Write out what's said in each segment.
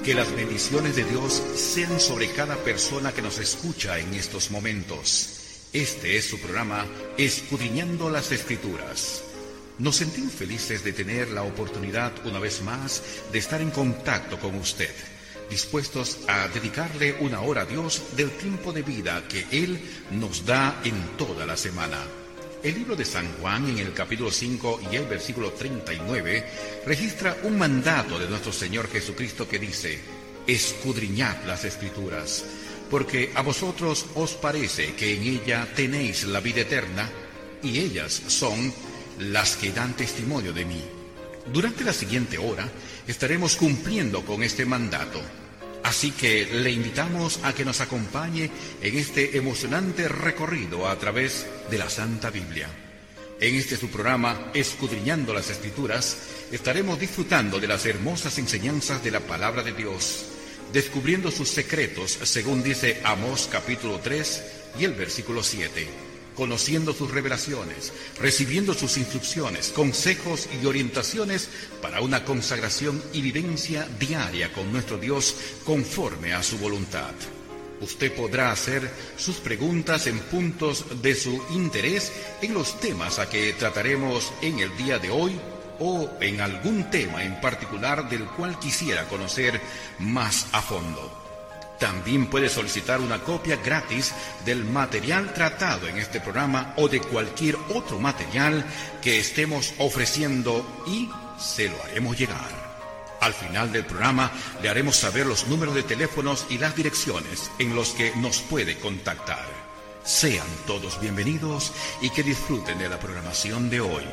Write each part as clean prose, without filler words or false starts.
Que las bendiciones de Dios sean sobre cada persona que nos escucha en estos momentos. Este es su programa, Escudriñando las Escrituras. Nos sentimos felices de tener la oportunidad una vez más de estar en contacto con usted, dispuestos a dedicarle una hora a Dios del tiempo de vida que Él nos da en toda la semana. El libro de San Juan, en el capítulo 5 y el versículo 39, registra un mandato de nuestro Señor Jesucristo que dice: escudriñad las Escrituras, porque a vosotros os parece que en ella tenéis la vida eterna, y ellas son las que dan testimonio de mí. Durante la siguiente hora estaremos cumpliendo con este mandato. Así que le invitamos a que nos acompañe en este emocionante recorrido a través de la Santa Biblia. En este su programa, Escudriñando las Escrituras, estaremos disfrutando de las hermosas enseñanzas de la Palabra de Dios, descubriendo sus secretos, según dice Amós capítulo 3 y el versículo 7. Conociendo sus revelaciones, recibiendo sus instrucciones, consejos y orientaciones para una consagración y vivencia diaria con nuestro Dios conforme a su voluntad. Usted podrá hacer sus preguntas en puntos de su interés en los temas a que trataremos en el día de hoy o en algún tema en particular del cual quisiera conocer más a fondo. También puede solicitar una copia gratis del material tratado en este programa o de cualquier otro material que estemos ofreciendo y se lo haremos llegar. Al final del programa le haremos saber los números de teléfonos y las direcciones en los que nos puede contactar. Sean todos bienvenidos y que disfruten de la programación de hoy.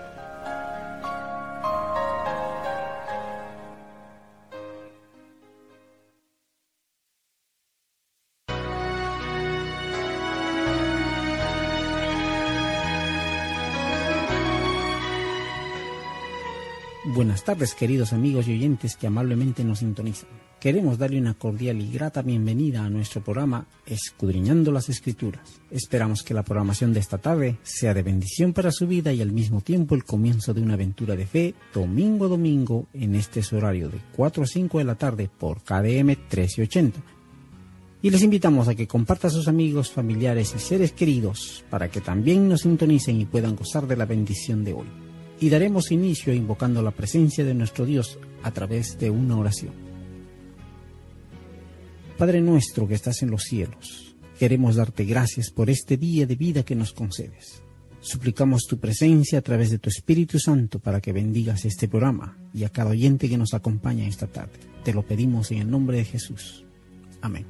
Buenas tardes, queridos amigos y oyentes que amablemente nos sintonizan. Queremos darle una cordial y grata bienvenida a nuestro programa Escudriñando las Escrituras. Esperamos que la programación de esta tarde sea de bendición para su vida y al mismo tiempo el comienzo de una aventura de fe domingo a domingo en este horario de 4 a 5 de la tarde por KDM 1380. Y les invitamos a que compartan a sus amigos, familiares y seres queridos para que también nos sintonicen y puedan gozar de la bendición de hoy. Y daremos inicio invocando la presencia de nuestro Dios a través de una oración. Padre nuestro que estás en los cielos, queremos darte gracias por este día de vida que nos concedes. Suplicamos tu presencia a través de tu Espíritu Santo para que bendigas este programa y a cada oyente que nos acompaña esta tarde. Te lo pedimos en el nombre de Jesús. Amén.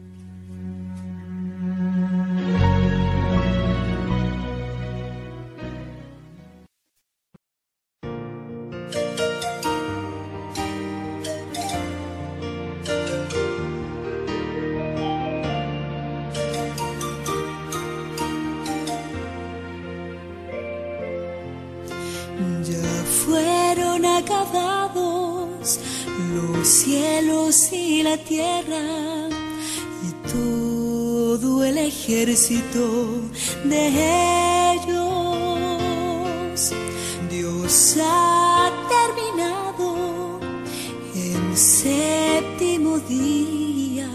Los cielos y la tierra y todo el ejército de ellos. Dios ha terminado el séptimo día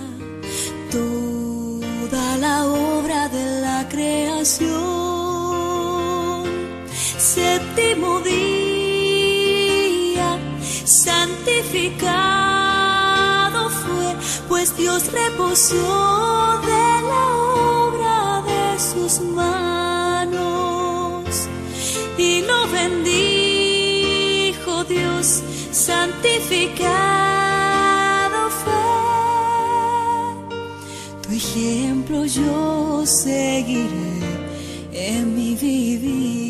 toda la obra de la creación. Séptimo día santificado fue, pues Dios reposó de la obra de sus manos y lo bendijo Dios, santificado fue. Tu ejemplo yo seguiré en mi vivir.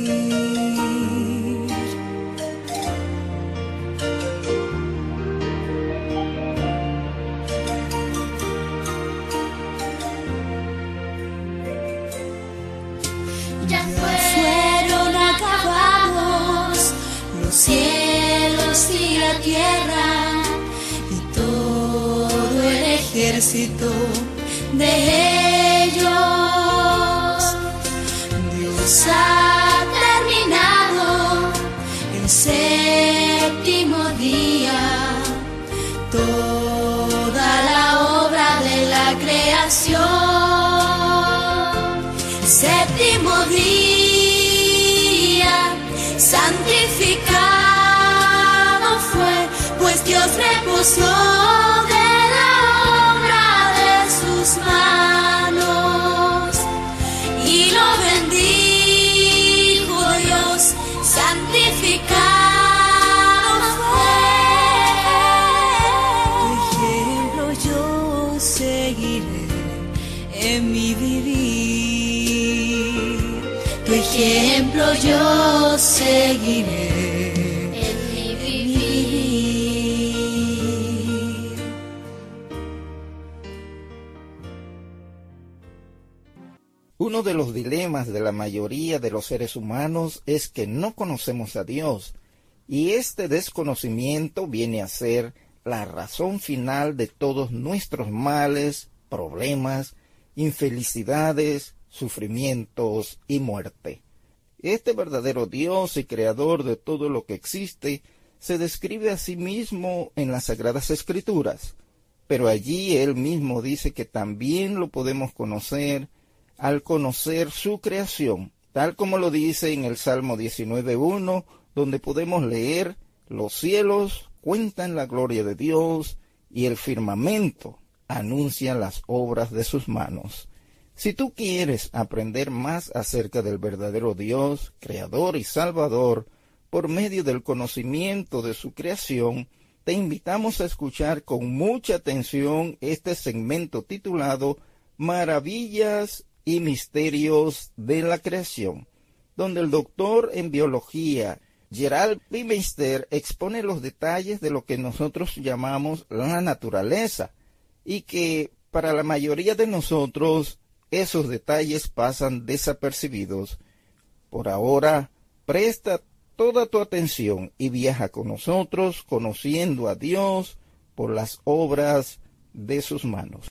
Cielos y la tierra y todo el ejército de ellos. Dios ha terminado el séptimo día. Todo creación. Séptimo día, santificado fue, pues Dios reposó de la obra de sus manos y lo bendijo Dios, santificado fue. Tu ejemplo yo seguiré en mi vivir, tu ejemplo yo seguiré. Uno de los dilemas de la mayoría de los seres humanos es que no conocemos a Dios, y este desconocimiento viene a ser la razón final de todos nuestros males, problemas, infelicidades, sufrimientos y muerte. Este verdadero Dios y creador de todo lo que existe se describe a sí mismo en las Sagradas Escrituras, pero allí él mismo dice que también lo podemos conocer al conocer su creación, tal como lo dice en el Salmo 19:1, donde podemos leer: los cielos cuentan la gloria de Dios y el firmamento anuncia las obras de sus manos. Si tú quieres aprender más acerca del verdadero Dios, Creador y Salvador, por medio del conocimiento de su creación, te invitamos a escuchar con mucha atención este segmento titulado Maravillas y Misterios de la Creación, donde el doctor en biología Gerald Baumeister expone los detalles de lo que nosotros llamamos la naturaleza, y que para la mayoría de nosotros esos detalles pasan desapercibidos. Por ahora, presta toda tu atención y viaja con nosotros conociendo a Dios por las obras de sus manos.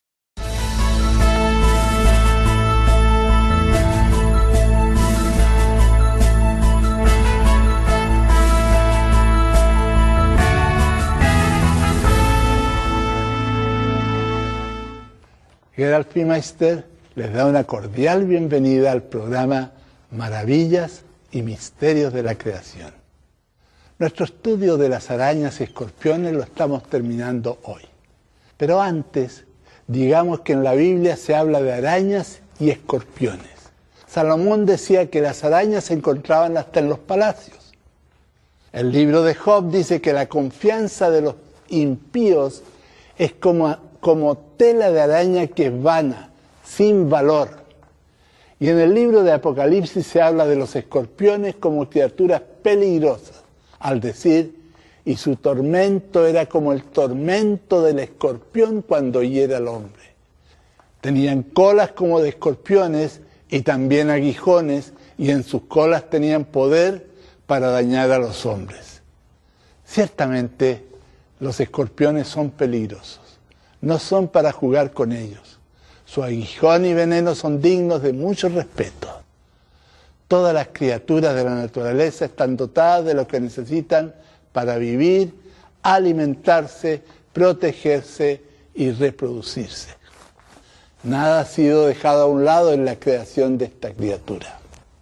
Gerald Baumeister les da una cordial bienvenida al programa Maravillas y Misterios de la Creación. Nuestro estudio de las arañas y escorpiones lo estamos terminando hoy. Pero antes, digamos que en la Biblia se habla de arañas y escorpiones. Salomón decía que las arañas se encontraban hasta en los palacios. El libro de Job dice que la confianza de los impíos es como tela de araña que es vana, sin valor. Y en el libro de Apocalipsis se habla de los escorpiones como criaturas peligrosas, al decir: y su tormento era como el tormento del escorpión cuando hiere al hombre. Tenían colas como de escorpiones y también aguijones, y en sus colas tenían poder para dañar a los hombres. Ciertamente, los escorpiones son peligrosos. No son para jugar con ellos. Su aguijón y veneno son dignos de mucho respeto. Todas las criaturas de la naturaleza están dotadas de lo que necesitan para vivir, alimentarse, protegerse y reproducirse. Nada ha sido dejado a un lado en la creación de esta criatura.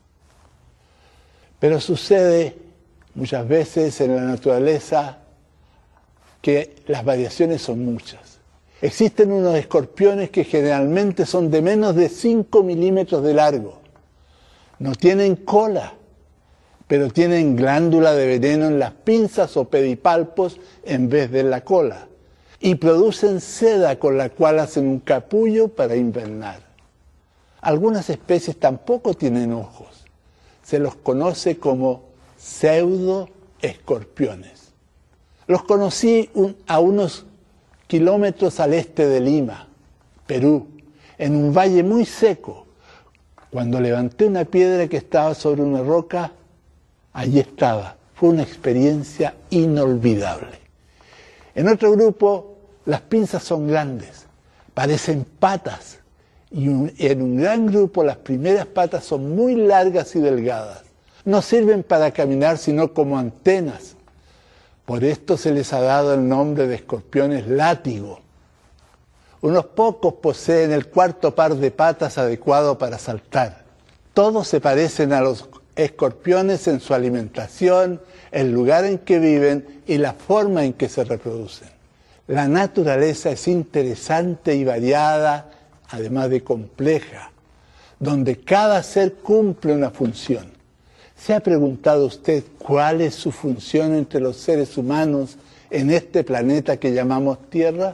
Pero sucede muchas veces en la naturaleza que las variaciones son muchas. Existen unos escorpiones que generalmente son de menos de 5 milímetros de largo. No tienen cola, pero tienen glándula de veneno en las pinzas o pedipalpos en vez de la cola. Y producen seda con la cual hacen un capullo para invernar. Algunas especies tampoco tienen ojos. Se los conoce como pseudoescorpiones. Los conocí a unos kilómetros al este de Lima, Perú, en un valle muy seco. Cuando levanté una piedra que estaba sobre una roca, allí estaba. Fue una experiencia inolvidable. En otro grupo, las pinzas son grandes, parecen patas, y en un gran grupo las primeras patas son muy largas y delgadas. No sirven para caminar sino como antenas. Por esto se les ha dado el nombre de escorpiones látigo. Unos pocos poseen el cuarto par de patas adecuado para saltar. Todos se parecen a los escorpiones en su alimentación, el lugar en que viven y la forma en que se reproducen. La naturaleza es interesante y variada, además de compleja, donde cada ser cumple una función. ¿Se ha preguntado usted cuál es su función entre los seres humanos en este planeta que llamamos Tierra?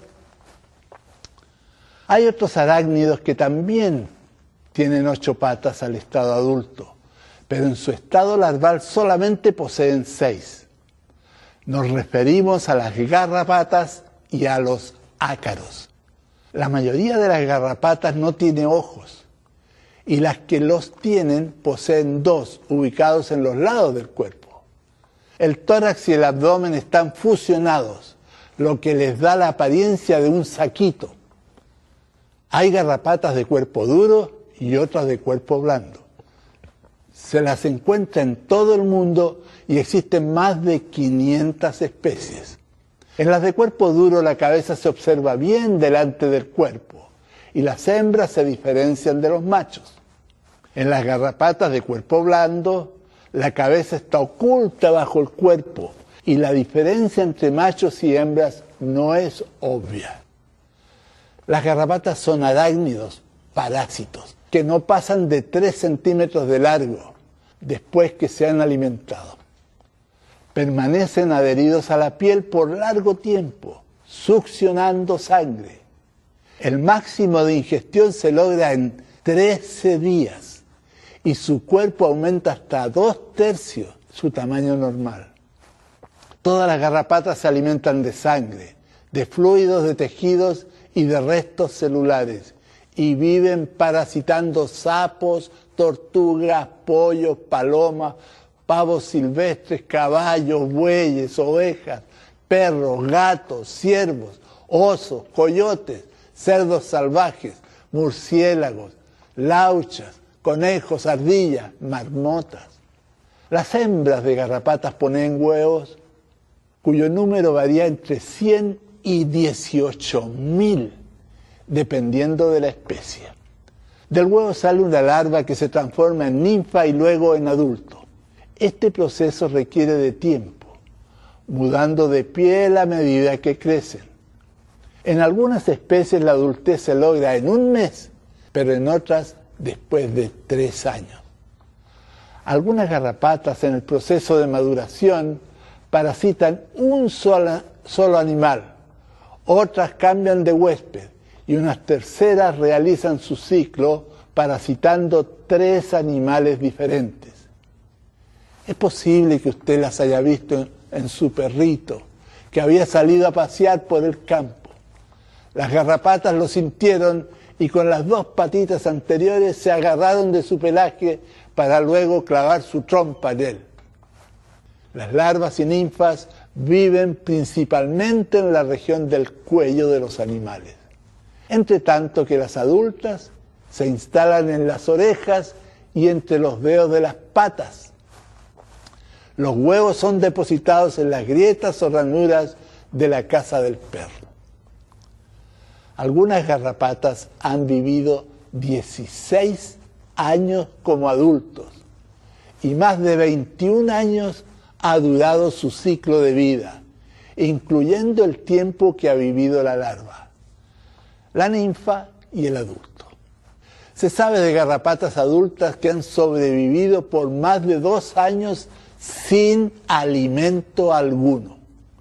Hay otros arácnidos que también tienen 8 patas al estado adulto, pero en su estado larval solamente poseen 6. Nos referimos a las garrapatas y a los ácaros. La mayoría de las garrapatas no tiene ojos, y las que los tienen poseen 2 ubicados en los lados del cuerpo. El tórax y el abdomen están fusionados, lo que les da la apariencia de un saquito. Hay garrapatas de cuerpo duro y otras de cuerpo blando. Se las encuentra en todo el mundo y existen más de 500 especies. En las de cuerpo duro la cabeza se observa bien delante del cuerpo y las hembras se diferencian de los machos. En las garrapatas de cuerpo blando la cabeza está oculta bajo el cuerpo y la diferencia entre machos y hembras no es obvia. Las garrapatas son arácnidos, parásitos, que no pasan de 3 centímetros de largo después que se han alimentado. Permanecen adheridos a la piel por largo tiempo, succionando sangre. El máximo de ingestión se logra en 13 días y su cuerpo aumenta hasta 2/3 su tamaño normal. Todas las garrapatas se alimentan de sangre, de fluidos de tejidos y de restos celulares, y viven parasitando sapos, tortugas, pollos, palomas, pavos silvestres, caballos, bueyes, ovejas, perros, gatos, ciervos, osos, coyotes, cerdos salvajes, murciélagos, lauchas, conejos, ardillas, marmotas. Las hembras de garrapatas ponen huevos cuyo número varía entre 100 y 18.000, dependiendo de la especie. Del huevo sale una larva que se transforma en ninfa y luego en adulto. Este proceso requiere de tiempo, mudando de piel a medida que crecen. En algunas especies la adultez se logra en 1 mes, pero en otras después de 3 años. Algunas garrapatas en el proceso de maduración parasitan un solo animal, otras cambian de huésped y unas terceras realizan su ciclo parasitando 3 animales diferentes. Es posible que usted las haya visto en su perrito, que había salido a pasear por el campo. Las garrapatas lo sintieron y con las 2 patitas anteriores se agarraron de su pelaje para luego clavar su trompa en él. Las larvas y ninfas viven principalmente en la región del cuello de los animales, entre tanto que las adultas se instalan en las orejas y entre los dedos de las patas. Los huevos son depositados en las grietas o ranuras de la casa del perro. Algunas garrapatas han vivido 16 años como adultos y más de 21 años ha durado su ciclo de vida, incluyendo el tiempo que ha vivido la larva, la ninfa y el adulto. Se sabe de garrapatas adultas que han sobrevivido por más de 2 años sin alimento alguno.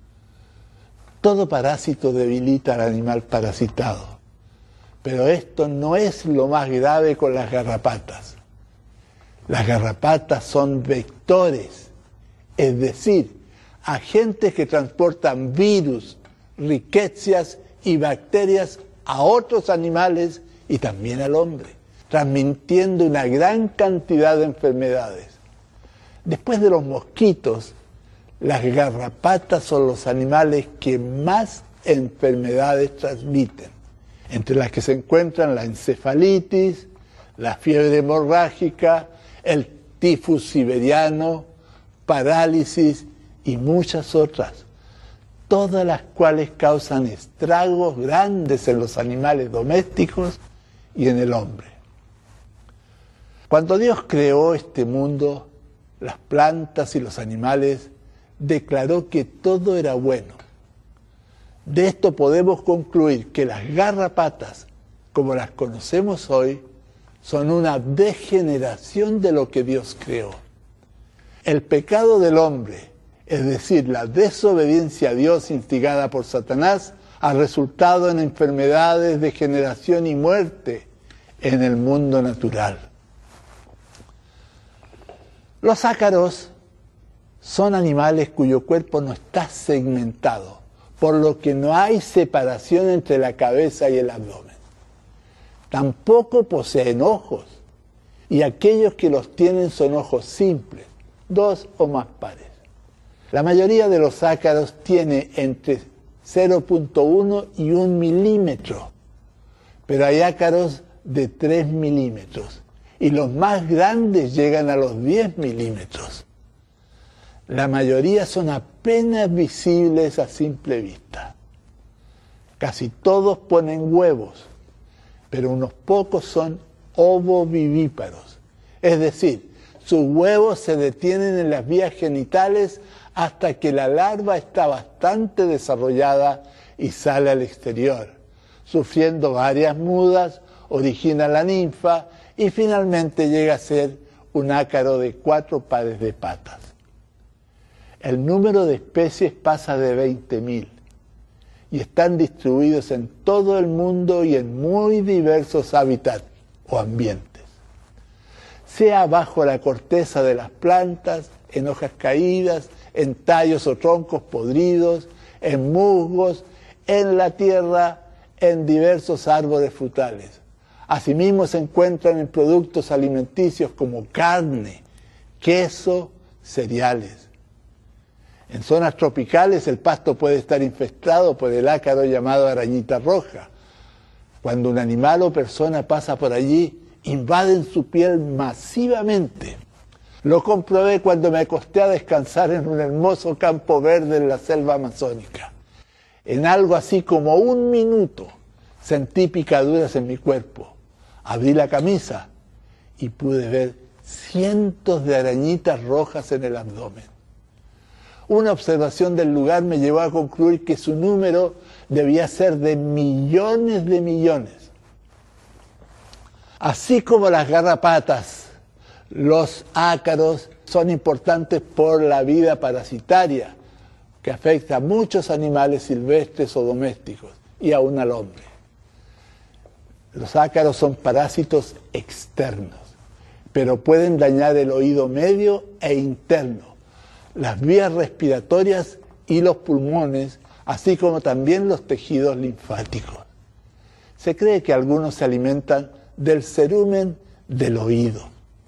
Todo parásito debilita al animal parasitado, pero esto no es lo más grave con las garrapatas. Las garrapatas son vectores, es decir, agentes que transportan virus, riquecias y bacterias a otros animales y también al hombre, transmitiendo una gran cantidad de enfermedades. Después de los mosquitos, las garrapatas son los animales que más enfermedades transmiten, entre las que se encuentran la encefalitis, la fiebre hemorrágica, el tifus siberiano, parálisis y muchas otras. todas las cuales causan estragos grandes en los animales domésticos y en el hombre. Cuando Dios creó este mundo, las plantas y los animales, declaró que todo era bueno. De esto podemos concluir que las garrapatas, como las conocemos hoy, son una degeneración de lo que Dios creó. El pecado del hombre, es decir, la desobediencia a Dios instigada por Satanás, ha resultado en enfermedades, degeneración y muerte en el mundo natural. Los ácaros son animales cuyo cuerpo no está segmentado, por lo que no hay separación entre la cabeza y el abdomen. Tampoco poseen ojos, y aquellos que los tienen son ojos simples, 2 o más pares. La mayoría de los ácaros tiene entre 0.1 y 1 milímetro, pero hay ácaros de 3 milímetros, y los más grandes llegan a los 10 milímetros. La mayoría son apenas visibles a simple vista. Casi todos ponen huevos, pero unos pocos son ovovivíparos, es decir, sus huevos se detienen en las vías genitales hasta que la larva está bastante desarrollada y sale al exterior. Sufriendo varias mudas, origina la ninfa y finalmente llega a ser un ácaro de 4 pares de patas. El número de especies pasa de 20.000 y están distribuidos en todo el mundo y en muy diversos hábitats o ambientes. Sea bajo la corteza de las plantas, en hojas caídas, en tallos o troncos podridos, en musgos, en la tierra, en diversos árboles frutales. Asimismo se encuentran en productos alimenticios como carne, queso, cereales. En zonas tropicales el pasto puede estar infestado por el ácaro llamado arañita roja. Cuando un animal o persona pasa por allí, invaden su piel masivamente. Lo comprobé cuando me acosté a descansar en un hermoso campo verde en la selva amazónica. En algo así como 1 minuto sentí picaduras en mi cuerpo. Abrí la camisa y pude ver cientos de arañitas rojas en el abdomen. Una observación del lugar me llevó a concluir que su número debía ser de millones de millones. Así como las garrapatas, los ácaros son importantes por la vida parasitaria, que afecta a muchos animales silvestres o domésticos, y aún al hombre. Los ácaros son parásitos externos, pero pueden dañar el oído medio e interno, las vías respiratorias y los pulmones, así como también los tejidos linfáticos. Se cree que algunos se alimentan del cerumen del oído.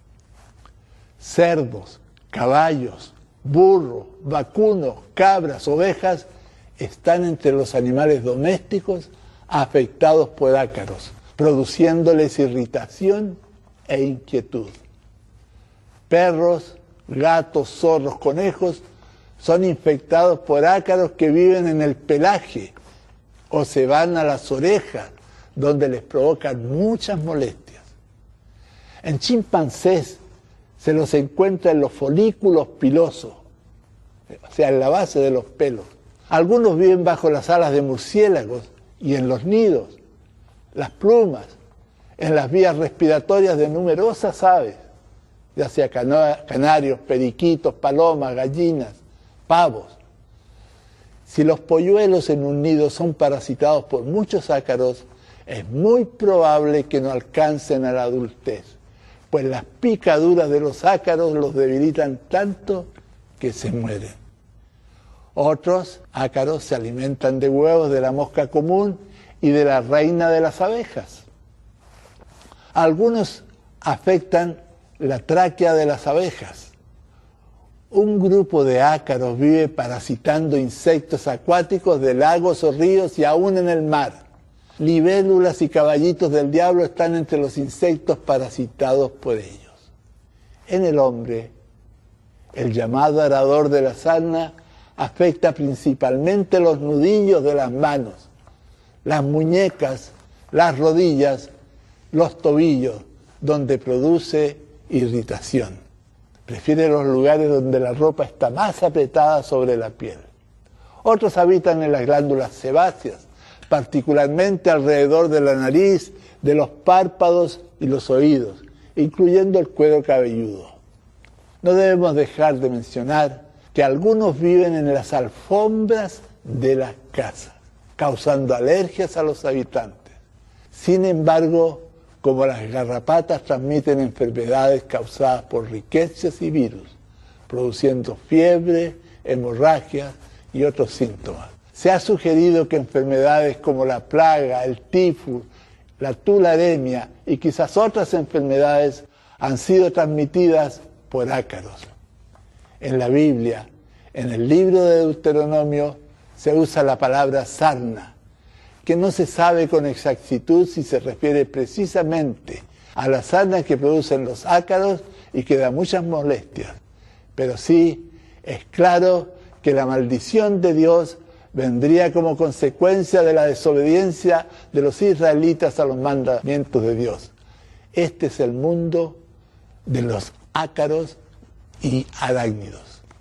Cerdos, caballos, burros, vacunos, cabras, ovejas están entre los animales domésticos afectados por ácaros, produciéndoles irritación e inquietud. Perros, gatos, zorros, conejos son infectados por ácaros que viven en el pelaje o se van a las orejas, donde les provocan muchas molestias. En chimpancés se los encuentra en los folículos pilosos, o sea, en la base de los pelos. Algunos viven bajo las alas de murciélagos y en los nidos, las plumas, en las vías respiratorias de numerosas aves, ya sea canarios, periquitos, palomas, gallinas, pavos. Si los polluelos en un nido son parasitados por muchos ácaros, es muy probable que no alcancen a la adultez, pues las picaduras de los ácaros los debilitan tanto que se mueren. Otros ácaros se alimentan de huevos de la mosca común y de la reina de las abejas. Algunos afectan la tráquea de las abejas. Un grupo de ácaros vive parasitando insectos acuáticos de lagos o ríos y aún en el mar. Libélulas y caballitos del diablo están entre los insectos parasitados por ellos. En el hombre, el llamado arador de la sarna afecta principalmente los nudillos de las manos, las muñecas, las rodillas, los tobillos, donde produce irritación. Prefiere los lugares donde la ropa está más apretada sobre la piel. Otros habitan en las glándulas sebáceas, particularmente alrededor de la nariz, de los párpados y los oídos, incluyendo el cuero cabelludo. No debemos dejar de mencionar que algunos viven en las alfombras de las casas, causando alergias a los habitantes. Sin embargo, como las garrapatas transmiten enfermedades causadas por riquezas y virus, produciendo fiebre, hemorragia y otros síntomas. Se ha sugerido que enfermedades como la plaga, el tifus, la tularemia y quizás otras enfermedades han sido transmitidas por ácaros. En la Biblia, en el libro de Deuteronomio, se usa la palabra sarna, que no se sabe con exactitud si se refiere precisamente a la sarna que producen los ácaros y que da muchas molestias. Pero sí es claro que la maldición de Dios vendría como consecuencia de la desobediencia de los israelitas a los mandamientos de Dios. Este es el mundo de los ácaros y arácnidos.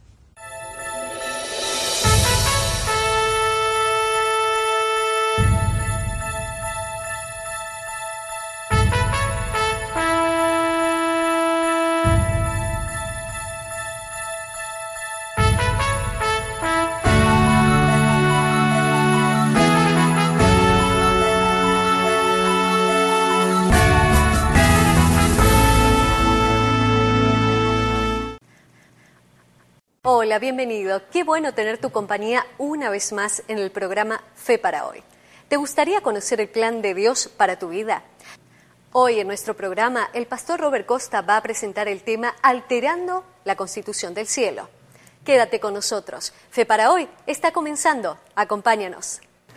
Hola, bienvenido. Qué bueno tener tu compañía una vez más en el programa Fe para Hoy. ¿Te gustaría conocer el plan de Dios para tu vida? Hoy en nuestro programa, el pastor Robert Costa va a presentar el tema Alterando la Constitución del Cielo. Quédate con nosotros. Fe para Hoy está comenzando. Acompáñanos.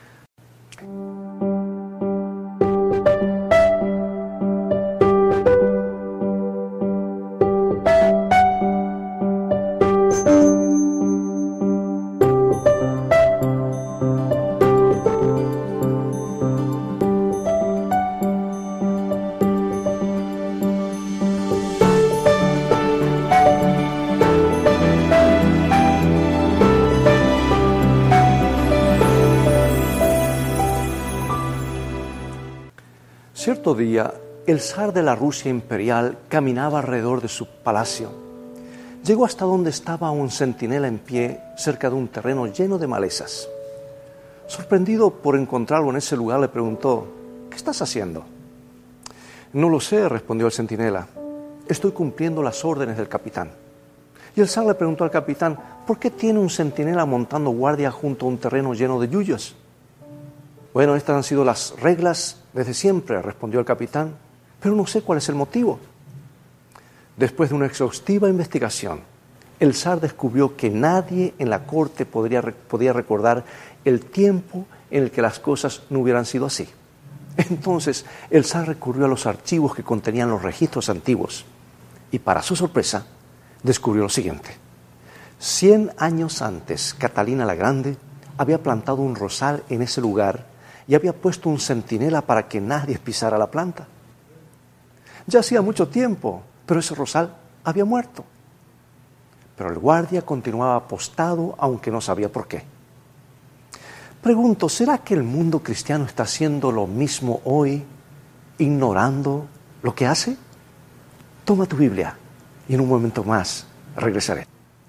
Cierto día, el zar de la Rusia imperial caminaba alrededor de su palacio. Llegó hasta donde estaba un centinela en pie, cerca de un terreno lleno de malezas. Sorprendido por encontrarlo en ese lugar, le preguntó: ¿qué estás haciendo? No lo sé, respondió el centinela. Estoy cumpliendo las órdenes del capitán. Y el zar le preguntó al capitán: ¿por qué tiene un centinela montando guardia junto a un terreno lleno de yuyos? Bueno, estas han sido las reglas desde siempre, respondió el capitán, pero no sé cuál es el motivo. Después de una exhaustiva investigación, el zar descubrió que nadie en la corte podía recordar el tiempo en el que las cosas no hubieran sido así. Entonces, el zar recurrió a los archivos que contenían los registros antiguos y, para su sorpresa, descubrió lo siguiente. 100 años antes, Catalina la Grande había plantado un rosal en ese lugar y había puesto un centinela para que nadie pisara la planta. Ya hacía mucho tiempo, pero ese rosal había muerto. Pero el guardia continuaba apostado, aunque no sabía por qué. Pregunto, ¿será que el mundo cristiano está haciendo lo mismo hoy, ignorando lo que hace? Toma tu Biblia y en un momento más regresaré.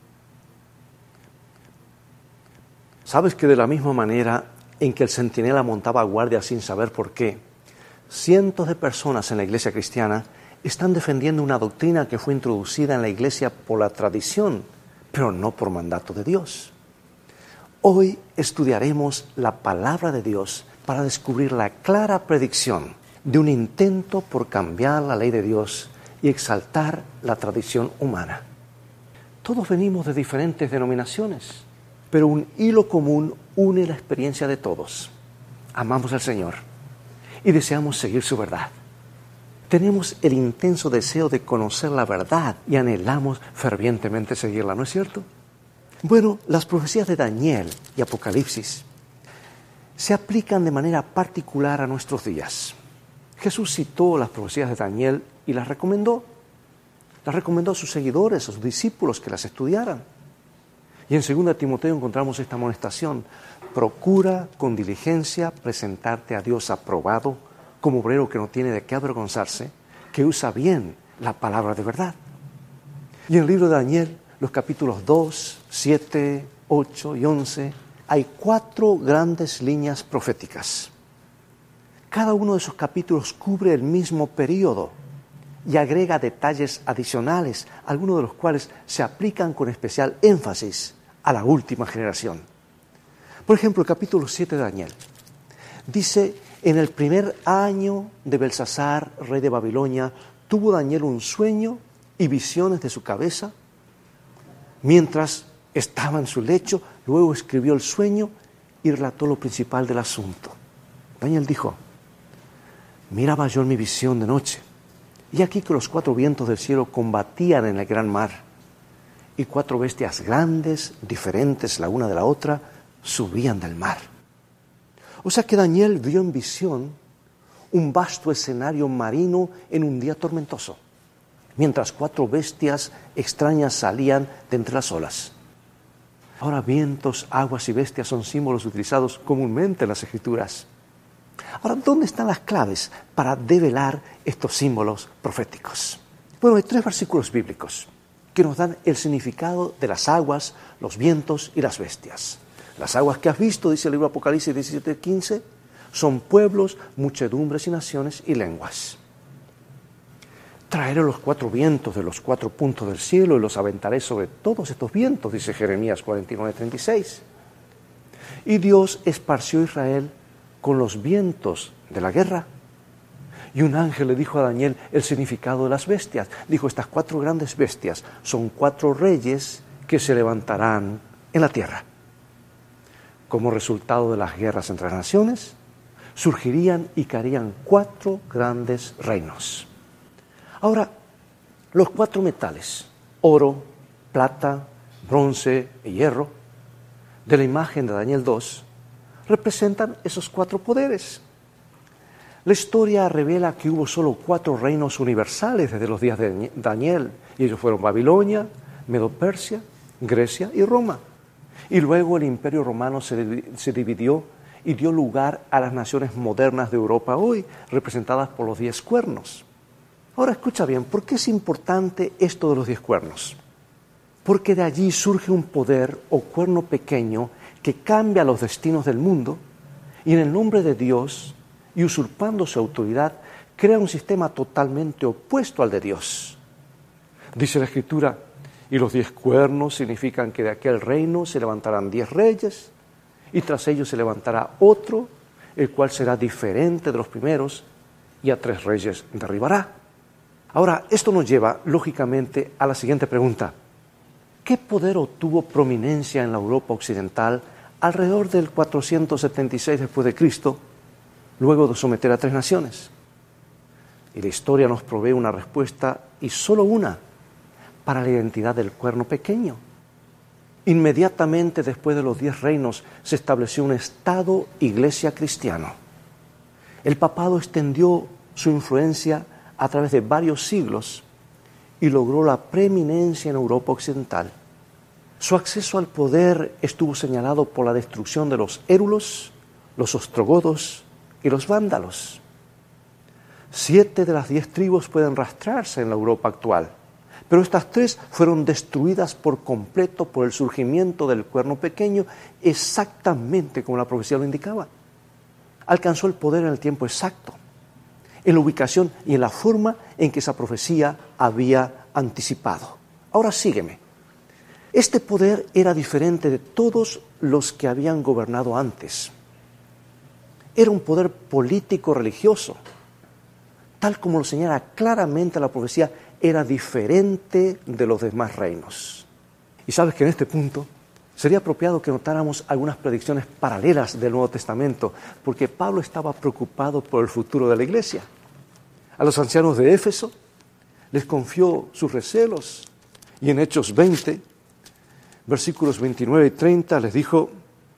¿Sabes que de la misma manera en que el centinela montaba guardia sin saber por qué, cientos de personas en la iglesia cristiana están defendiendo una doctrina que fue introducida en la iglesia por la tradición, pero no por mandato de Dios? Hoy estudiaremos la palabra de Dios para descubrir la clara predicción de un intento por cambiar la ley de Dios y exaltar la tradición humana. Todos venimos de diferentes denominaciones, pero un hilo común une la experiencia de todos. Amamos al Señor y deseamos seguir su verdad. Tenemos el intenso deseo de conocer la verdad y anhelamos fervientemente seguirla, ¿no es cierto? Bueno, las profecías de Daniel y Apocalipsis se aplican de manera particular a nuestros días. Jesús citó las profecías de Daniel y las recomendó. Las recomendó a sus seguidores, a sus discípulos que las estudiaran. Y en 2 Timoteo encontramos esta amonestación: procura con diligencia presentarte a Dios aprobado, como obrero que no tiene de qué avergonzarse, que usa bien la palabra de verdad. Y en el libro de Daniel, los capítulos 2, 7, 8 y 11, hay 4 grandes líneas proféticas. Cada uno de esos capítulos cubre el mismo período y agrega detalles adicionales, algunos de los cuales se aplican con especial énfasis a la última generación. Por ejemplo, el capítulo 7 de Daniel dice: en el primer año de Belsasar, rey de Babilonia, tuvo Daniel un sueño y visiones de su cabeza. Mientras estaba en su lecho, luego escribió el sueño y relató lo principal del asunto. Daniel dijo: miraba yo en mi visión de noche, y aquí que los 4 vientos del cielo combatían en el gran mar, y 4 bestias grandes, diferentes la una de la otra, subían del mar. O sea que Daniel vio en visión un vasto escenario marino en un día tormentoso, mientras 4 bestias extrañas salían de entre las olas. Ahora, vientos, aguas y bestias son símbolos utilizados comúnmente en las Escrituras. Ahora, ¿dónde están las claves para develar estos símbolos proféticos? Bueno, hay 3 versículos bíblicos que nos dan el significado de las aguas, los vientos y las bestias. Las aguas que has visto, dice el libro de Apocalipsis 17:15, son pueblos, muchedumbres y naciones y lenguas. Traeré los 4 vientos de los 4 puntos del cielo y los aventaré sobre todos estos vientos, dice Jeremías 49:36. Y Dios esparció a Israel con los vientos de la guerra. Y un ángel le dijo a Daniel el significado de las bestias. Dijo: estas 4 grandes bestias son 4 reyes que se levantarán en la tierra. Como resultado de las guerras entre las naciones, surgirían y caerían 4 grandes reinos. Ahora, los 4 metales, oro, plata, bronce y hierro, de la imagen de Daniel 2, representan esos 4 poderes. La historia revela que hubo solo 4 reinos universales desde los días de Daniel, y ellos fueron Babilonia, Medo-Persia, Grecia y Roma. Y luego el Imperio Romano se dividió y dio lugar a las naciones modernas de Europa hoy, representadas por los 10 cuernos. Ahora escucha bien, ¿por qué es importante esto de los 10 cuernos? Porque de allí surge un poder o cuerno pequeño que cambia los destinos del mundo y en el nombre de Dios y usurpando su autoridad crea un sistema totalmente opuesto al de Dios. Dice la Escritura: y los 10 cuernos significan que de aquel reino se levantarán 10 reyes y tras ellos se levantará otro, el cual será diferente de los primeros y a 3 reyes derribará. Ahora, esto nos lleva, lógicamente, a la siguiente pregunta. ¿Qué poder obtuvo prominencia en la Europa occidental alrededor del 476 después de Cristo, luego de someter a 3 naciones? Y la historia nos provee una respuesta, y solo una, para la identidad del cuerno pequeño. Inmediatamente después de los 10 reinos se estableció un Estado iglesia cristiano. El papado extendió su influencia a través de varios siglos y logró la preeminencia en Europa occidental. Su acceso al poder estuvo señalado por la destrucción de los érulos, los ostrogodos y los vándalos. 7 de las 10 tribus pueden rastrearse en la Europa actual, pero estas 3 fueron destruidas por completo por el surgimiento del cuerno pequeño, exactamente como la profecía lo indicaba. Alcanzó el poder en el tiempo exacto, en la ubicación y en la forma en que esa profecía había anticipado. Ahora sígueme. Este poder era diferente de todos los que habían gobernado antes. Era un poder político-religioso. Tal como lo señala claramente la profecía, era diferente de los demás reinos. Y sabes que en este punto sería apropiado que notáramos algunas predicciones paralelas del Nuevo Testamento, porque Pablo estaba preocupado por el futuro de la iglesia. A los ancianos de Éfeso les confió sus recelos, y en Hechos 20 versículos 29 y 30, les dijo: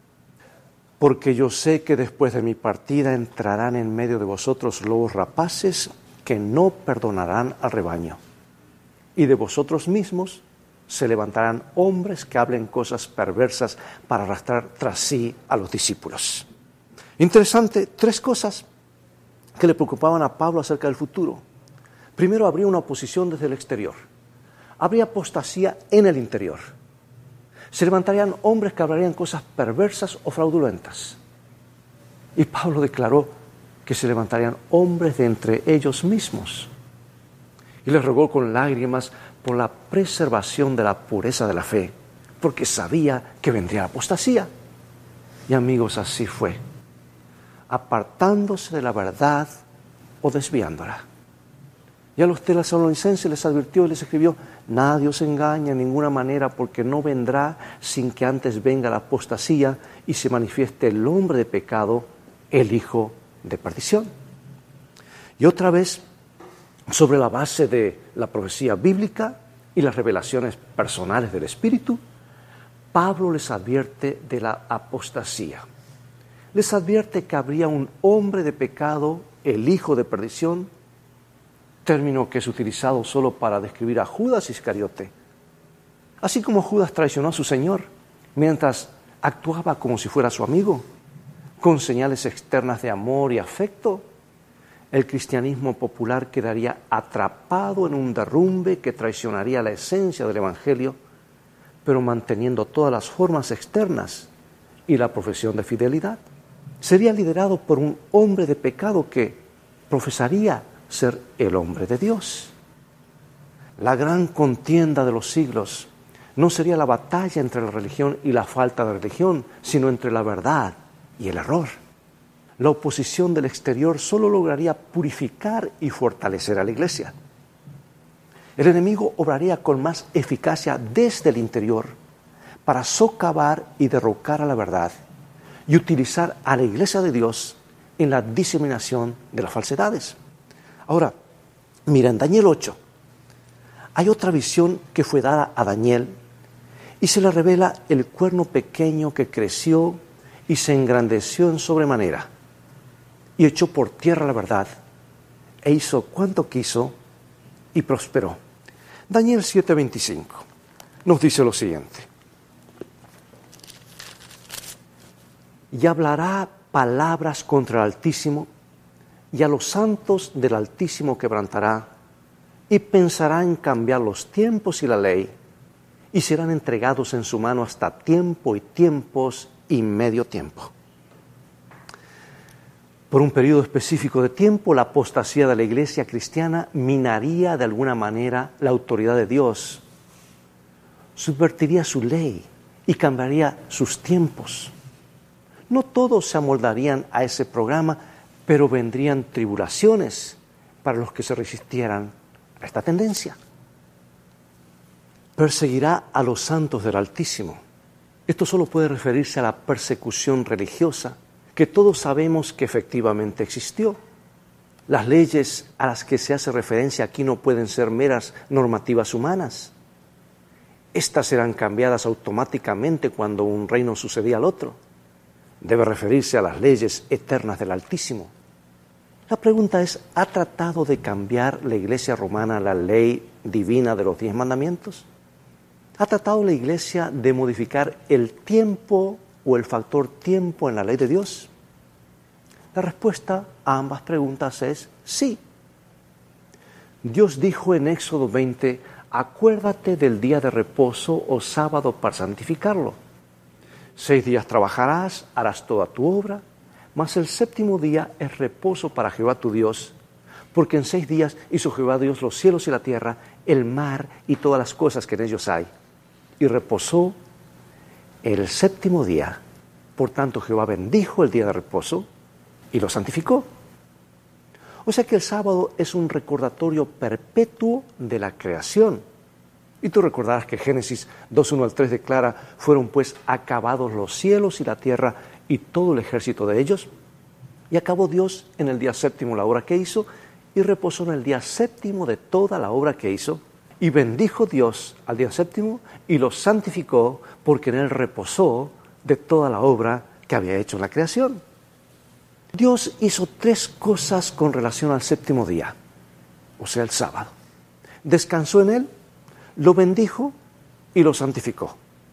porque yo sé que después de mi partida entrarán en medio de vosotros lobos rapaces que no perdonarán al rebaño. Y de vosotros mismos se levantarán hombres que hablen cosas perversas para arrastrar tras sí a los discípulos. Interesante, 3 cosas que le preocupaban a Pablo acerca del futuro. Primero, habría una oposición desde el exterior. Habría apostasía en el interior. Se levantarían hombres que hablarían cosas perversas o fraudulentas. Y Pablo declaró que se levantarían hombres de entre ellos mismos. Y les rogó con lágrimas por la preservación de la pureza de la fe, porque sabía que vendría la apostasía. Y amigos, así fue, apartándose de la verdad o desviándola. Y a los tesalonicenses les advirtió y les escribió: nadie os engañe en ninguna manera, porque no vendrá sin que antes venga la apostasía y se manifieste el hombre de pecado, el hijo de perdición. Y otra vez, sobre la base de la profecía bíblica y las revelaciones personales del Espíritu, Pablo les advierte de la apostasía. Les advierte que habría un hombre de pecado, el hijo de perdición, término que es utilizado solo para describir a Judas Iscariote. Así como Judas traicionó a su Señor mientras actuaba como si fuera su amigo, con señales externas de amor y afecto, el cristianismo popular quedaría atrapado en un derrumbe que traicionaría la esencia del Evangelio, pero manteniendo todas las formas externas y la profesión de fidelidad. Sería liderado por un hombre de pecado que profesaría ser el hombre de Dios. La gran contienda de los siglos no sería la batalla entre la religión y la falta de religión, sino entre la verdad y el error. La oposición del exterior solo lograría purificar y fortalecer a la iglesia. El enemigo obraría con más eficacia desde el interior para socavar y derrocar a la verdad y utilizar a la iglesia de Dios en la diseminación de las falsedades. Ahora, mira, en Daniel 8 hay otra visión que fue dada a Daniel y se le revela el cuerno pequeño que creció y se engrandeció en sobremanera y echó por tierra la verdad e hizo cuanto quiso y prosperó. Daniel 7:25 nos dice lo siguiente: y hablará palabras contra el Altísimo, y a los santos del Altísimo quebrantará, y pensará en cambiar los tiempos y la ley, y serán entregados en su mano hasta tiempo y tiempos y medio tiempo. Por un periodo específico de tiempo, la apostasía de la iglesia cristiana minaría de alguna manera la autoridad de Dios, subvertiría su ley y cambiaría sus tiempos. No todos se amoldarían a ese programa, pero vendrían tribulaciones para los que se resistieran a esta tendencia. Perseguirá a los santos del Altísimo. Esto solo puede referirse a la persecución religiosa, que todos sabemos que efectivamente existió. Las leyes a las que se hace referencia aquí no pueden ser meras normativas humanas. Estas serán cambiadas automáticamente cuando un reino sucedía al otro. Debe referirse a las leyes eternas del Altísimo. La pregunta es, ¿ha tratado de cambiar la Iglesia romana la ley divina de los 10 mandamientos? ¿Ha tratado la Iglesia de modificar el tiempo o el factor tiempo en la ley de Dios? La respuesta a ambas preguntas es sí. Dios dijo en Éxodo 20, acuérdate del día de reposo o sábado para santificarlo. 6 días trabajarás, harás toda tu obra, mas el 7º día es reposo para Jehová tu Dios, porque en 6 días hizo Jehová Dios los cielos y la tierra, el mar y todas las cosas que en ellos hay. Y reposó el 7º día. Por tanto, Jehová bendijo el día de reposo y lo santificó. O sea que el sábado es un recordatorio perpetuo de la creación. Y tú recordarás que Génesis 2:1-3 declara, fueron pues acabados los cielos y la tierra y todo el ejército de ellos. Y acabó Dios en el día 7º la obra que hizo y reposó en el día 7º de toda la obra que hizo Y bendijo Dios al día séptimo y lo santificó, porque en él reposó de toda la obra que había hecho en la creación. Dios hizo 3 cosas con relación al séptimo día, o sea, el sábado. Descansó en él, lo bendijo y lo santificó.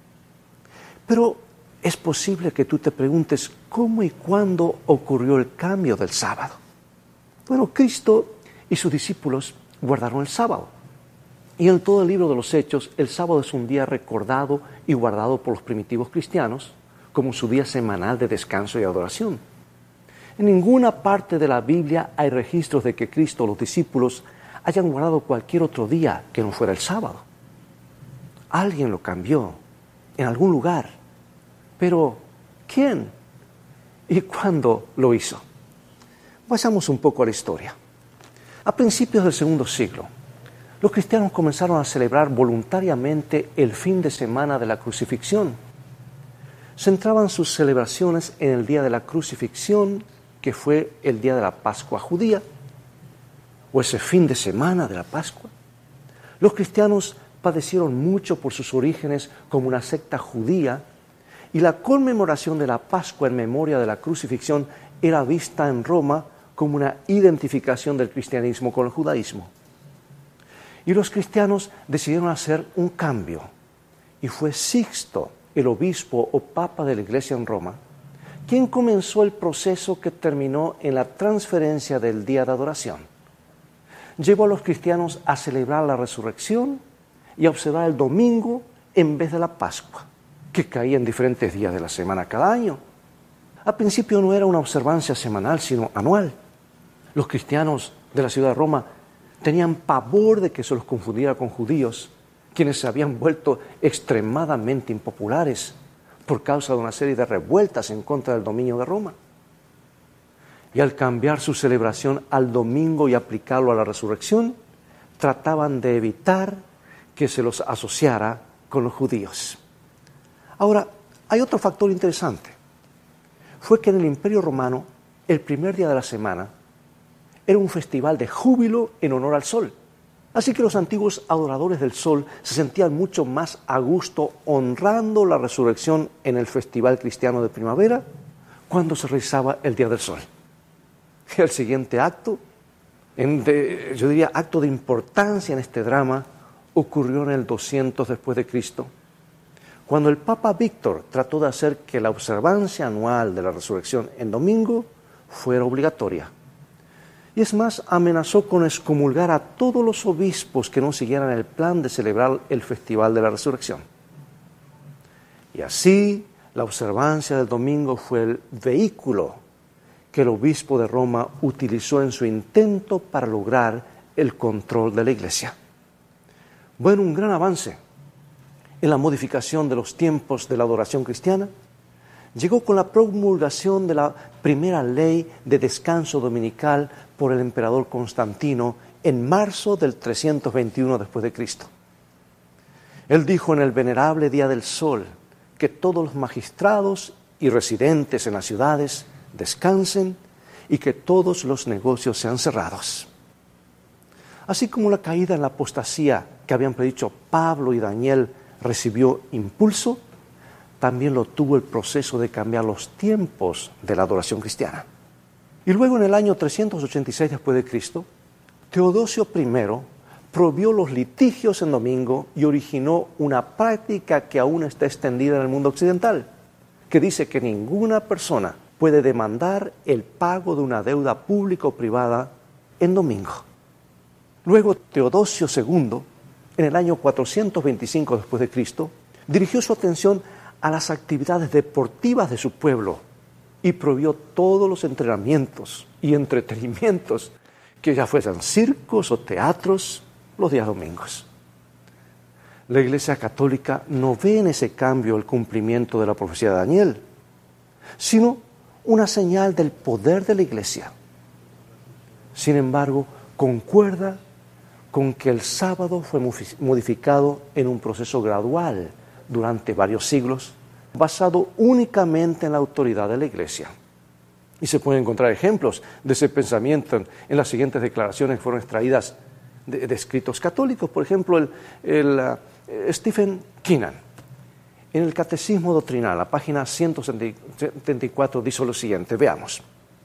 Pero es posible que tú te preguntes cómo y cuándo ocurrió el cambio del sábado. Bueno, Cristo y sus discípulos guardaron el sábado. Y en todo el libro de los Hechos, el sábado es un día recordado y guardado por los primitivos cristianos como su día semanal de descanso y adoración. En ninguna parte de la Biblia hay registros de que Cristo o los discípulos hayan guardado cualquier otro día que no fuera el sábado. Alguien lo cambió en algún lugar, pero ¿quién y cuándo lo hizo? Pasamos un poco a la historia. A principios del segundo siglo, los cristianos comenzaron a celebrar voluntariamente el fin de semana de la crucifixión. Centraban sus celebraciones en el día de la crucifixión, que fue el día de la Pascua judía, o ese fin de semana de la Pascua. Los cristianos padecieron mucho por sus orígenes como una secta judía, y la conmemoración de la Pascua en memoria de la crucifixión era vista en Roma como una identificación del cristianismo con el judaísmo. Y los cristianos decidieron hacer un cambio, y fue Sixto, el obispo o papa de la iglesia en Roma, quien comenzó el proceso que terminó en la transferencia del día de adoración. Llevó a los cristianos a celebrar la resurrección y a observar el domingo en vez de la Pascua, que caía en diferentes días de la semana cada año. Al principio no era una observancia semanal, sino anual. Los cristianos de la ciudad de Roma tenían pavor de que se los confundiera con judíos, quienes se habían vuelto extremadamente impopulares por causa de una serie de revueltas en contra del dominio de Roma. Y al cambiar su celebración al domingo y aplicarlo a la resurrección, trataban de evitar que se los asociara con los judíos. Ahora, hay otro factor interesante. Fue que en el Imperio Romano, el primer día de la semana era un festival de júbilo en honor al sol. Así que los antiguos adoradores del sol se sentían mucho más a gusto honrando la resurrección en el festival cristiano de primavera cuando se realizaba el día del sol. Y el siguiente acto, yo diría acto de importancia en este drama, ocurrió en el 200 después de Cristo, cuando el Papa Víctor trató de hacer que la observancia anual de la resurrección en domingo fuera obligatoria. Y es más, amenazó con excomulgar a todos los obispos que no siguieran el plan de celebrar el Festival de la Resurrección. Y así, la observancia del domingo fue el vehículo que el obispo de Roma utilizó en su intento para lograr el control de la Iglesia. Bueno, un gran avance en la modificación de los tiempos de la adoración cristiana llegó con la promulgación de la primera ley de descanso dominical por el emperador Constantino en marzo del 321 después de Cristo. Él dijo en el venerable Día del Sol que todos los magistrados y residentes en las ciudades descansen y que todos los negocios sean cerrados. Así como la caída en la apostasía que habían predicho Pablo y Daniel recibió impulso, también lo tuvo el proceso de cambiar los tiempos de la adoración cristiana. Y luego en el año 386 después de Cristo, Teodosio I prohibió los litigios en domingo y originó una práctica que aún está extendida en el mundo occidental, que dice que ninguna persona puede demandar el pago de una deuda pública o privada en domingo. Luego Teodosio II, en el año 425 después de Cristo, dirigió su atención a las actividades deportivas de su pueblo y prohibió todos los entrenamientos y entretenimientos, que ya fueran circos o teatros, los días domingos. La Iglesia Católica no ve en ese cambio el cumplimiento de la profecía de Daniel, sino una señal del poder de la Iglesia. Sin embargo, concuerda con que el sábado fue modificado en un proceso gradual durante varios siglos, basado únicamente en la autoridad de la Iglesia. Y se pueden encontrar ejemplos de ese pensamiento en las siguientes declaraciones que fueron extraídas de escritos católicos. Por ejemplo, Stephen Keenan, en el Catecismo Doctrinal, la página 174, dice lo siguiente, veamos.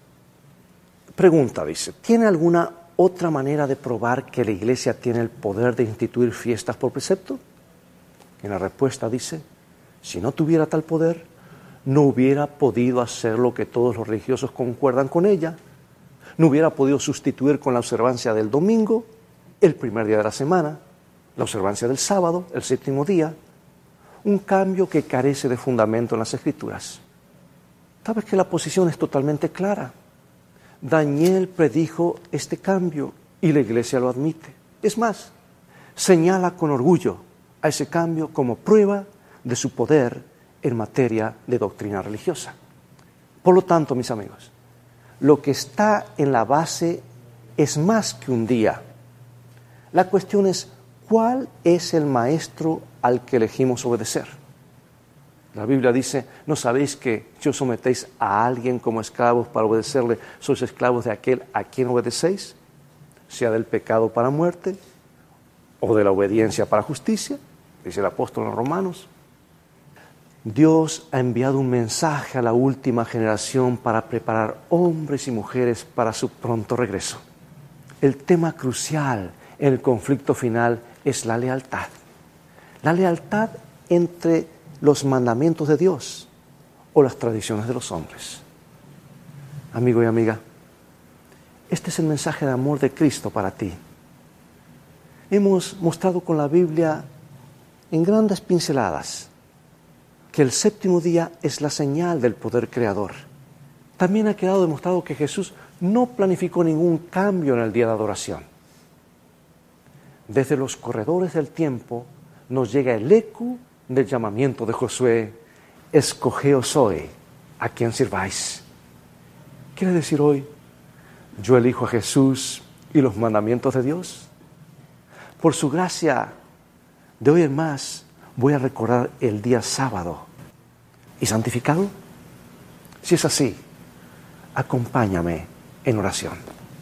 Pregunta, dice, ¿tiene alguna otra manera de probar que la Iglesia tiene el poder de instituir fiestas por precepto? En la respuesta dice, si no tuviera tal poder, no hubiera podido hacer lo que todos los religiosos concuerdan con ella, no hubiera podido sustituir con la observancia del domingo, el primer día de la semana, la observancia del sábado, el séptimo día, un cambio que carece de fundamento en las Escrituras. Sabes que la posición es totalmente clara. Daniel predijo este cambio y la Iglesia lo admite. Es más, señala con orgullo a ese cambio como prueba de su poder en materia de doctrina religiosa. Por lo tanto, mis amigos, lo que está en la base es más que un día. La cuestión es, ¿cuál es el maestro al que elegimos obedecer? La Biblia dice, ¿no sabéis que si os sometéis a alguien como esclavos para obedecerle, sois esclavos de aquel a quien obedecéis? Sea del pecado para muerte o de la obediencia para justicia, dice el apóstol en Romanos. Dios ha enviado un mensaje a la última generación para preparar hombres y mujeres para su pronto regreso. El tema crucial en el conflicto final es la lealtad. La lealtad entre los mandamientos de Dios o las tradiciones de los hombres. Amigo y amiga, este es el mensaje de amor de Cristo para ti. Hemos mostrado con la Biblia en grandes pinceladas que el séptimo día es la señal del poder creador. También ha quedado demostrado que Jesús no planificó ningún cambio en el día de adoración. Desde los corredores del tiempo nos llega el eco del llamamiento de Josué, escogeos hoy a quien sirváis. ¿Quiere decir hoy, yo elijo a Jesús y los mandamientos de Dios? Por su gracia, de hoy en más, voy a recordar el día sábado y santificado. Si es así, acompáñame en oración.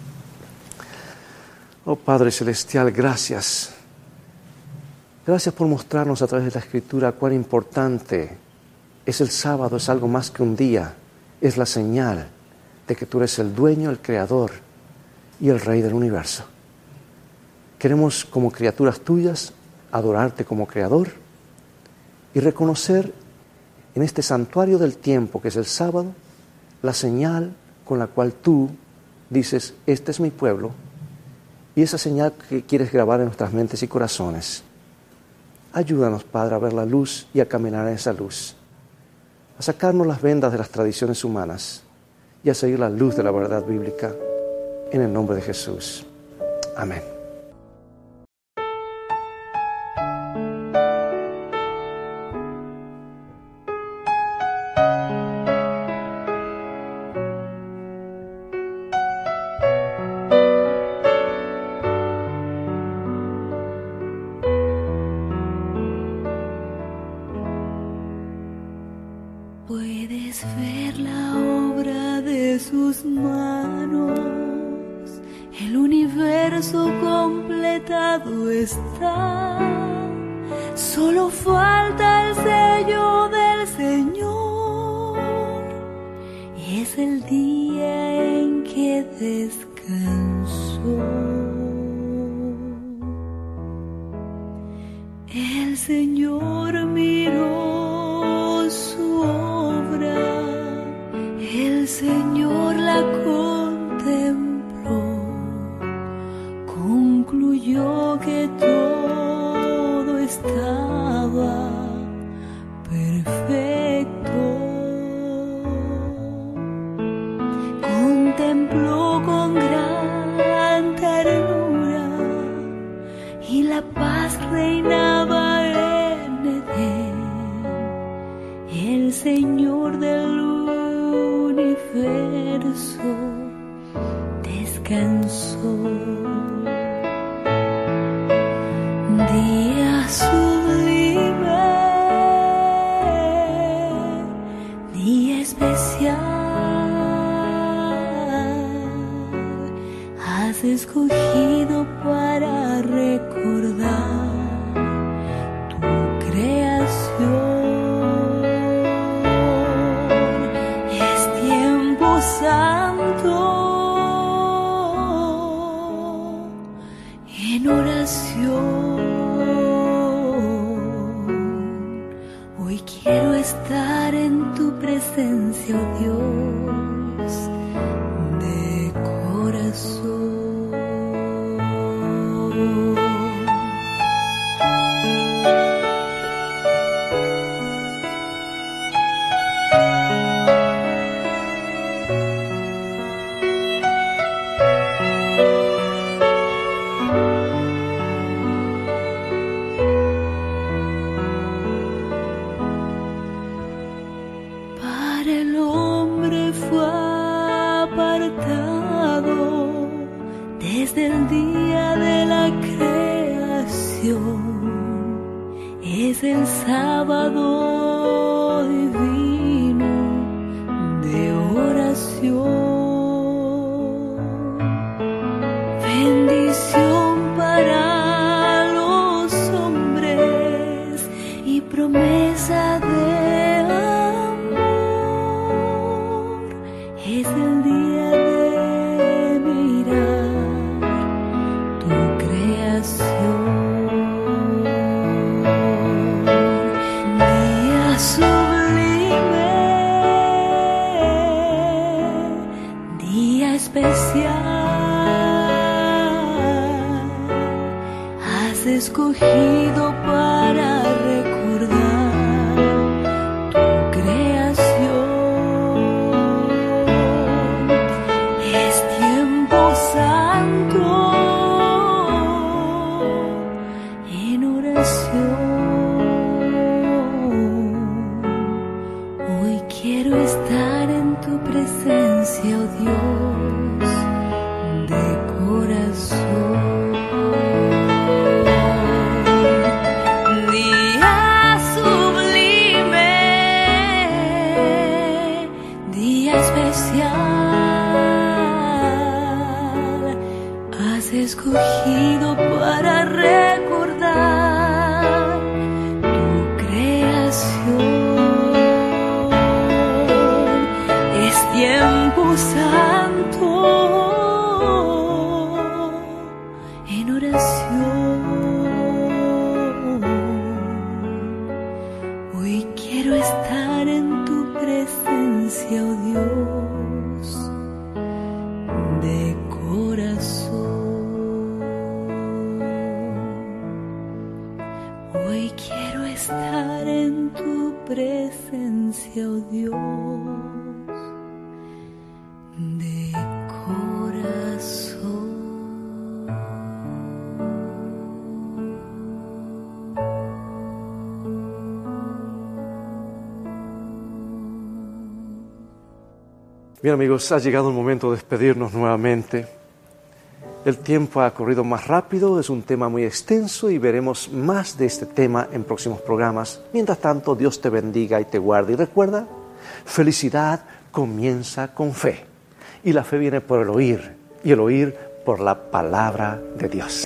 Oh Padre Celestial, gracias. Gracias por mostrarnos a través de la Escritura cuán importante es el sábado, es algo más que un día, es la señal de que tú eres el dueño, el creador y el rey del universo. Queremos como criaturas tuyas adorarte como creador y reconocer en este santuario del tiempo que es el sábado la señal con la cual tú dices, este es mi pueblo, y esa señal que quieres grabar en nuestras mentes y corazones. Ayúdanos, Padre, a ver la luz y a caminar en esa luz, a sacarnos las vendas de las tradiciones humanas y a seguir la luz de la verdad bíblica, en el nombre de Jesús. Amén. Puedes ver la obra de sus manos, el universo completado está, solo falta el sello del Señor, y es el día en que descansó. El Señor miró su obra, el Señor la contempló, concluyó que todo estaba perfecto. Contempló con gran ternura y la paz reinaba en Edén. El Señor del universo descansó. Día sublime, día especial, has escogido para santo, en oración. Hoy quiero estar en tu presencia, oh Dios, de corazón. Desde el día de la creación es el sábado divino de oración. Bendición para los hombres y promesa de amor. Es el día de mirar tu creación, día sublime, día especial, has escogido para recordar tu creación. Es tiempo santo en oración. Hoy quiero estar en tu presencia, oh Dios, de corazón. Día sublime, día especial, has escogido para recordar tu creación. Es tiempo santo en oración. Hoy quiero estar en tu presencia, oh Dios, de corazón. Hoy quiero estar en tu presencia, oh Dios, de corazón. Bien amigos, ha llegado el momento de despedirnos nuevamente. El tiempo ha corrido más rápido, es un tema muy extenso y veremos más de este tema en próximos programas. Mientras tanto, Dios te bendiga y te guarde. Y recuerda, felicidad comienza con fe. Y la fe viene por el oír, y el oír por la palabra de Dios.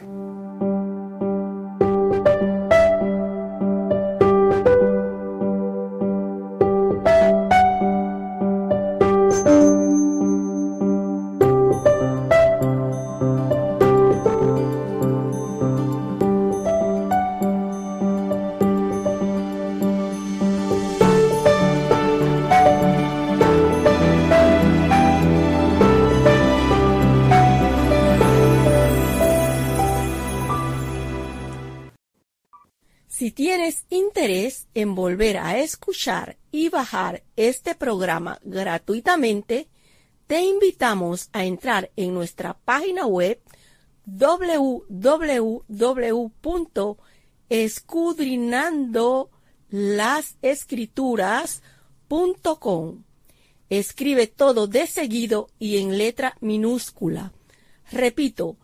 Si tienes interés en volver a escuchar y bajar este programa gratuitamente, te invitamos a entrar en nuestra página web www.escudriñandolasescrituras.com. Escribe todo de seguido y en letra minúscula. Repito,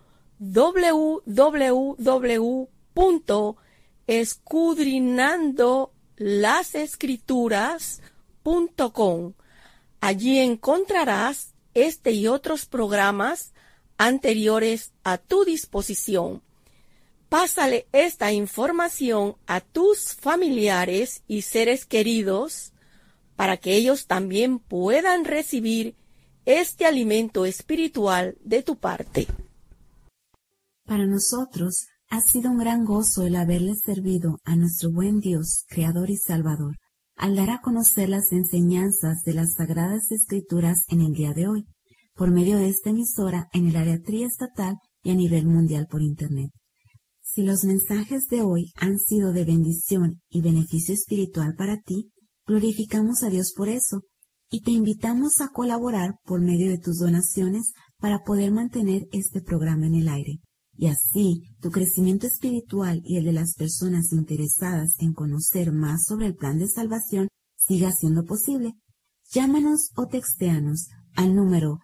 www.escudriñandolasescrituras.com. Allí encontrarás este y otros programas anteriores a tu disposición. Pásale esta información a tus familiares y seres queridos para que ellos también puedan recibir este alimento espiritual de tu parte. Para nosotros ha sido un gran gozo el haberle servido a nuestro buen Dios, Creador y Salvador, al dar a conocer las enseñanzas de las Sagradas Escrituras en el día de hoy, por medio de esta emisora en el área triestatal y a nivel mundial por Internet. Si los mensajes de hoy han sido de bendición y beneficio espiritual para ti, glorificamos a Dios por eso y te invitamos a colaborar por medio de tus donaciones para poder mantener este programa en el aire. Y así, tu crecimiento espiritual y el de las personas interesadas en conocer más sobre el plan de salvación siga siendo posible. Llámanos o textéanos al número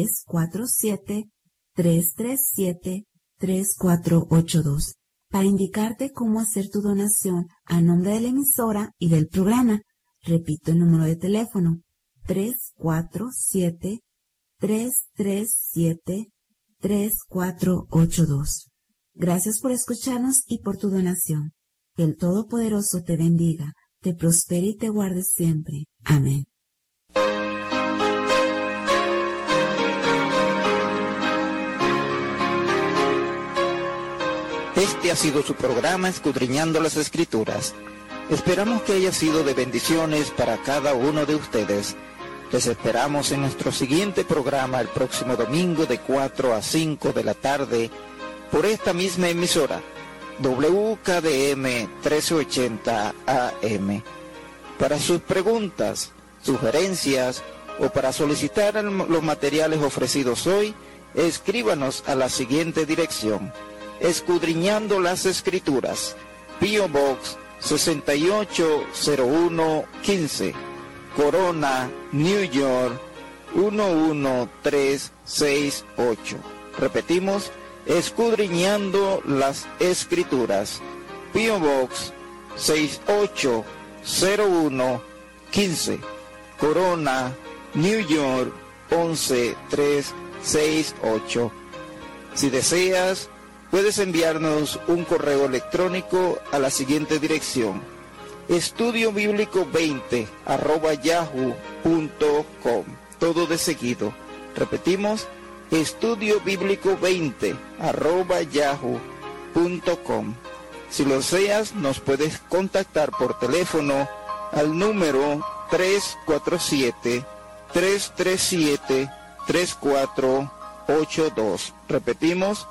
347-337-3482 para indicarte cómo hacer tu donación a nombre de la emisora y del programa. Repito el número de teléfono: 347-337-3482. Gracias por escucharnos y por tu donación. Que el Todopoderoso te bendiga, te prospere y te guarde siempre. Amén. Este ha sido su programa Escudriñando las Escrituras. Esperamos que haya sido de bendiciones para cada uno de ustedes. Les esperamos en nuestro siguiente programa el próximo domingo de 4 a 5 de la tarde por esta misma emisora, WKDM 1380 AM. Para sus preguntas, sugerencias o para solicitar los materiales ofrecidos hoy, escríbanos a la siguiente dirección: Escudriñando las Escrituras, P.O. Box 680115, Corona, New York 11368. Repetimos: Escudriñando las Escrituras, P.O. Box 680115, Corona, New York 11368. Si deseas, puedes enviarnos un correo electrónico a la siguiente dirección: estudiobíblico20@yahoo.com. Todo de seguido. Repetimos: estudiobíblico20@yahoo.com. Si lo deseas, nos puedes contactar por teléfono al número 347-337-3482. Repetimos: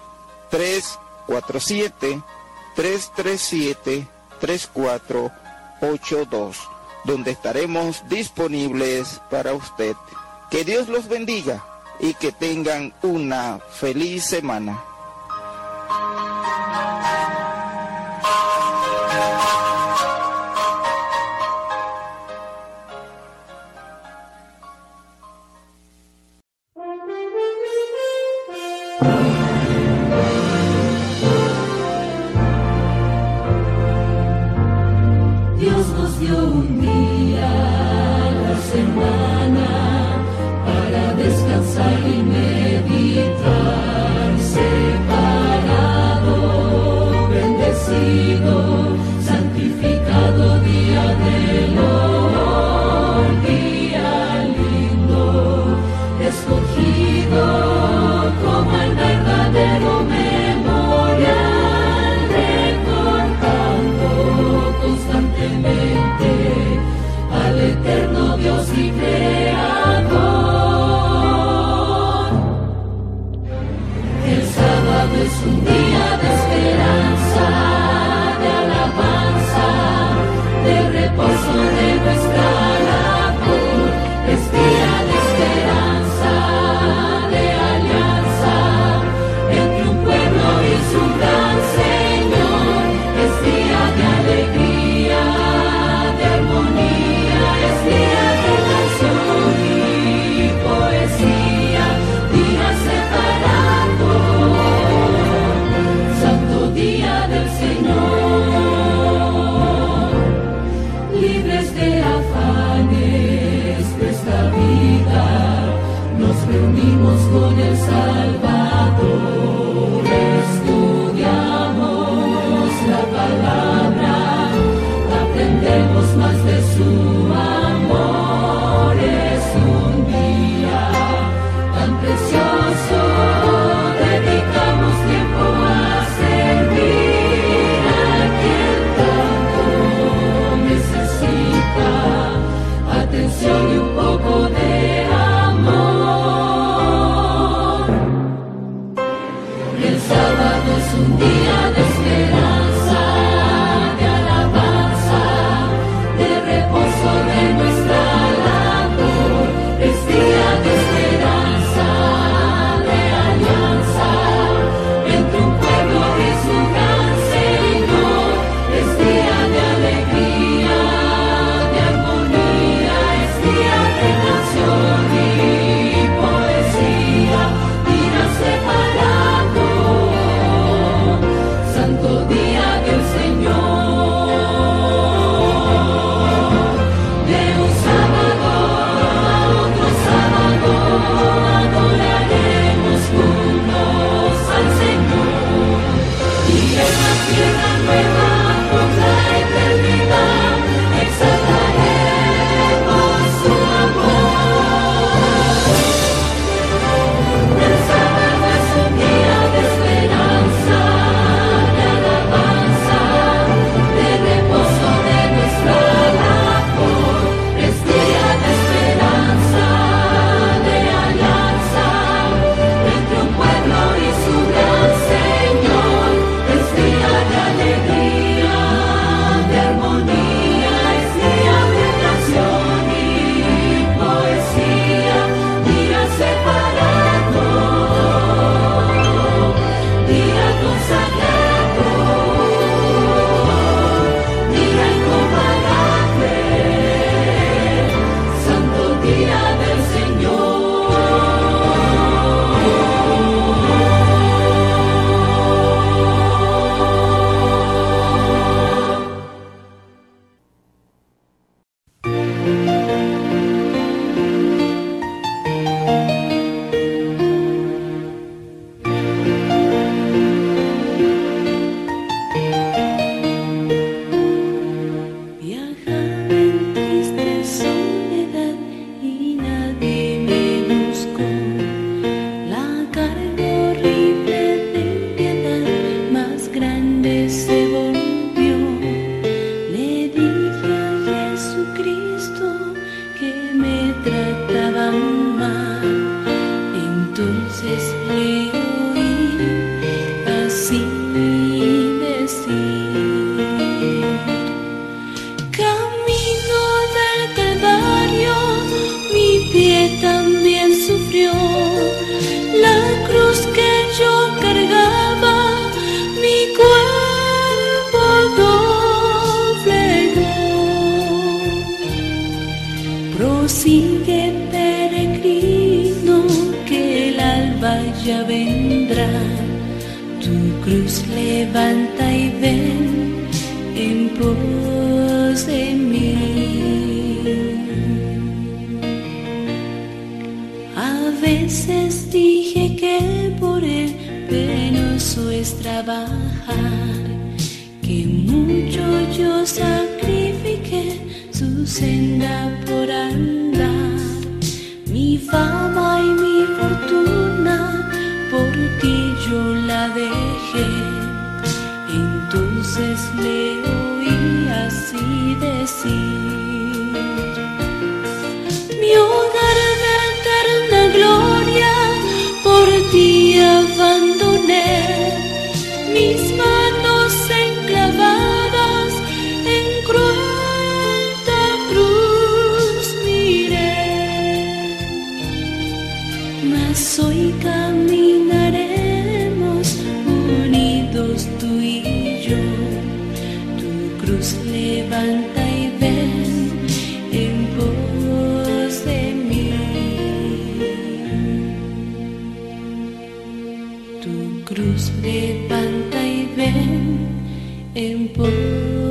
347-337-3482, donde estaremos disponibles para usted. Que Dios los bendiga y que tengan una feliz semana. Dios nos dio un día a la semana para descansar y meditar, separado, bendecido, santificado día del Lord, día lindo, escogido como el verdadero memorial, recordando constantemente al eterno Dios y Creador. El sábado es un día de esperanza, de alabanza, de reposo de nuestra labor. Es día de esperanza, de alianza entre un pueblo y su gran Señor. Es día de alegría, de armonía, es día de canción y poesía, día separado, santo día del Señor. Libres de afanes de esta vida, nos reunimos con el Salvador, estudiamos la palabra, aprendemos más de su amor. Es un día trataban mal, entonces le oí así decir: camino del Calvario, mi pie también sufrió, la cruz que yo cargaba, mi cuerpo doblegó. Prosigue, peregrino, que el alba ya vendrá, tu cruz levanta y ven en pos de mí. A veces dije que por él penoso es trabajar, que mucho yo sacrifiqué su senda por andar, mi fama y mi fortuna por ti yo la dejé. Entonces le oí así decir: mi hogar de eterna gloria por ti abandoné, mis manos enclavadas en cruenta cruz miré, mas hoy caminaremos unidos tú y yo, tu cruz levanta y ven en pos de mí. Tu cruz levanta y ven en pos